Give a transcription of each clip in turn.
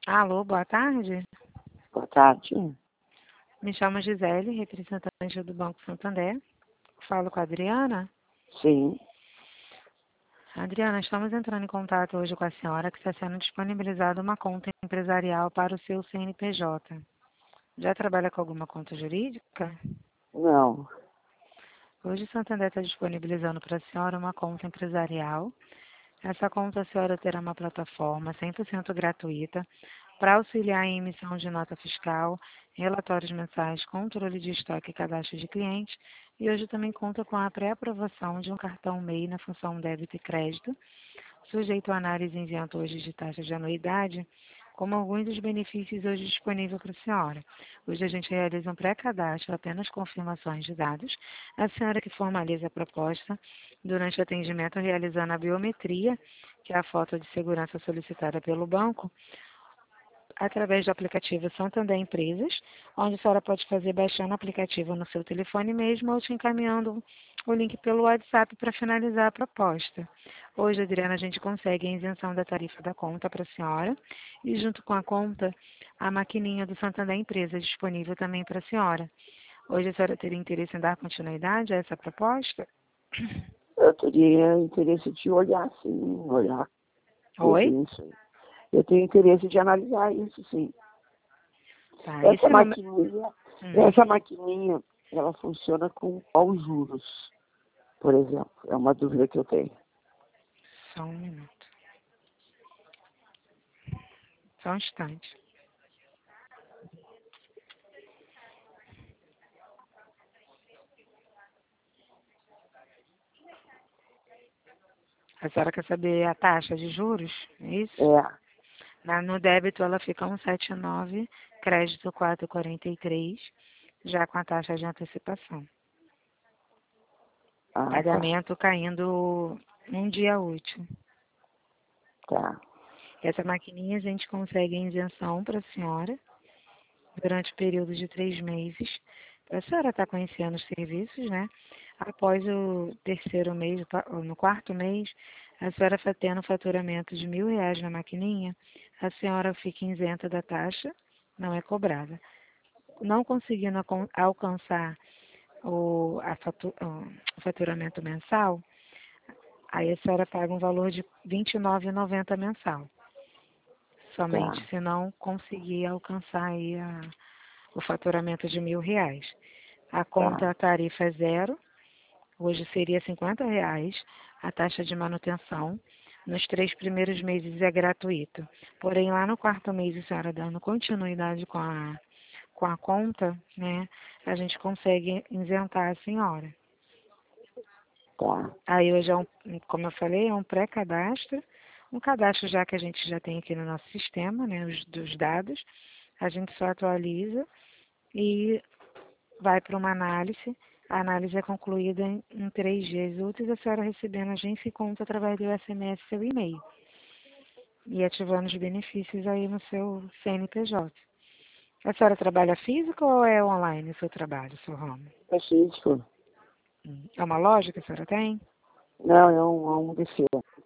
Alô, boa tarde. Boa tarde. Me chamo Gisele, representante do Banco Santander. Falo com a Adriana. Sim. Adriana, estamos entrando em contato hoje com a senhora que está sendo disponibilizada uma conta empresarial para o seu CNPJ. Já trabalha com alguma conta jurídica? Não. Hoje o Santander está disponibilizando para a senhora uma conta empresarial. Essa conta a senhora terá uma plataforma 100% gratuita para auxiliar em emissão de nota fiscal, relatórios mensais, controle de estoque e cadastro de clientes, e hoje também conta com a pré-aprovação de um cartão MEI na função débito e crédito, sujeito a análise e isento hoje de taxa de anuidade, como alguns dos benefícios hoje disponíveis para a senhora. Hoje a gente realiza um pré-cadastro, apenas confirmações de dados. A senhora que formaliza a proposta durante o atendimento realizando a biometria, que é a foto de segurança solicitada pelo banco, através do aplicativo Santander Empresas, onde a senhora pode fazer baixando o aplicativo no seu telefone mesmo ou te encaminhando o link pelo WhatsApp para finalizar a proposta. Hoje, Adriana, a gente consegue a isenção da tarifa da conta para a senhora e junto com a conta, a maquininha do Santander Empresas disponível também para a senhora. Hoje a senhora teria interesse em dar continuidade a essa proposta? Eu teria interesse de olhar, sim, olhar. Oi? Isso. Eu tenho interesse de analisar isso, sim. Tá, Essa maquininha, ela funciona com qual juros, por exemplo? É uma dúvida que eu tenho. Só um minuto. Só um instante. A senhora quer saber a taxa de juros? É isso? É. No débito ela fica 1,79, crédito 4,43, já com a taxa de antecipação. Ah, Pagamento caindo um dia útil. tá. Essa maquininha a gente consegue a isenção para a senhora durante o período de 3 meses. Para a senhora estar conhecendo os serviços, né? Após o terceiro mês, no quarto mês, a senhora tendo faturamento de R$ 1.000 na maquininha, a senhora fica isenta da taxa, não é cobrada. Não conseguindo alcançar o faturamento mensal, aí a senhora paga um valor de R$ 29,90 mensal. Somente Tá. se não conseguir alcançar aí o faturamento de R$ 1.000. A conta, a tarifa é zero, hoje seria R$ 50, a taxa de manutenção. Nos 3 primeiros meses é gratuito. Porém, lá no quarto mês, a senhora dando continuidade com a conta, né, a gente consegue isentar a senhora. Tá. Aí hoje, como eu falei, é um pré-cadastro, um cadastro já que a gente já tem aqui no nosso sistema, né, dos dados, a gente só atualiza e vai para uma análise. A análise é concluída em 3 dias úteis, a senhora recebendo a agência e conta através do SMS seu e-mail e ativando os benefícios aí no seu CNPJ. A senhora trabalha físico ou é online o seu trabalho, o seu ramo? É físico. É uma loja que a senhora tem? Não, é um buffet.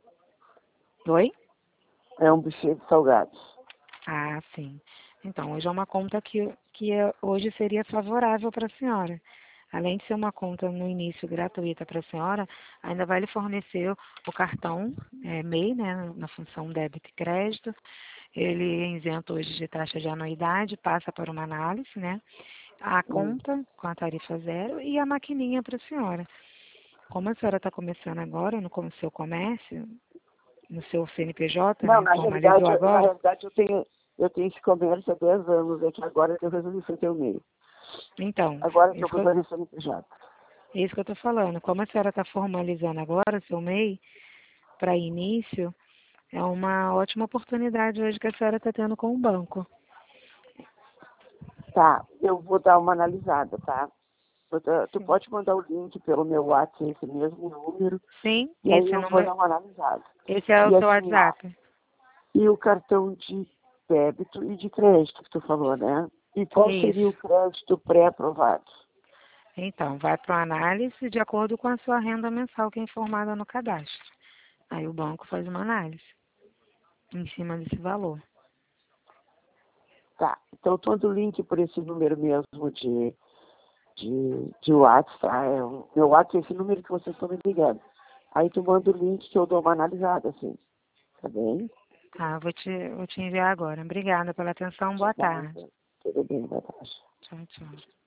Oi? É um buffet de salgados. Ah, sim. Então, hoje é uma conta hoje seria favorável para a senhora. Além de ser uma conta no início gratuita para a senhora, ainda vai lhe fornecer o cartão MEI, né, na função débito e crédito. Ele é isento hoje de taxa de anuidade, passa para uma análise, né? A conta com a tarifa zero e a maquininha para a senhora. Como a senhora está começando agora no seu comércio, no seu CNPJ, Não, né? Formalizou agora? eu tenho esse comércio há 10 anos, é que agora que eu resolvi fazer o meio. Então, Agora que eu vou fazer CNPJ. é isso que eu estou falando. Como a senhora está formalizando agora seu MEI para início, é uma ótima oportunidade hoje que a senhora está tendo com o banco. Tá, eu vou dar uma analisada, tá? Tu pode mandar o link pelo meu WhatsApp, esse mesmo número, Sim, e aí eu vou dar uma analisada. esse é o E seu assim, WhatsApp. e o cartão de débito e de crédito que tu falou, né? E qual seria o Isso. crédito pré-aprovado? Então, vai para uma análise de acordo com a sua renda mensal que é informada no cadastro. Aí o banco faz uma análise em cima desse valor. Então, eu mando o link por esse número mesmo de WhatsApp, tá? Meu WhatsApp é esse número que vocês estão me ligando. Aí tu manda o link que eu dou uma analisada, assim. Tá bem? Tá, vou te enviar agora. Obrigada pela atenção. Boa tarde. Tudo bem, boa tarde. Tchau, tchau.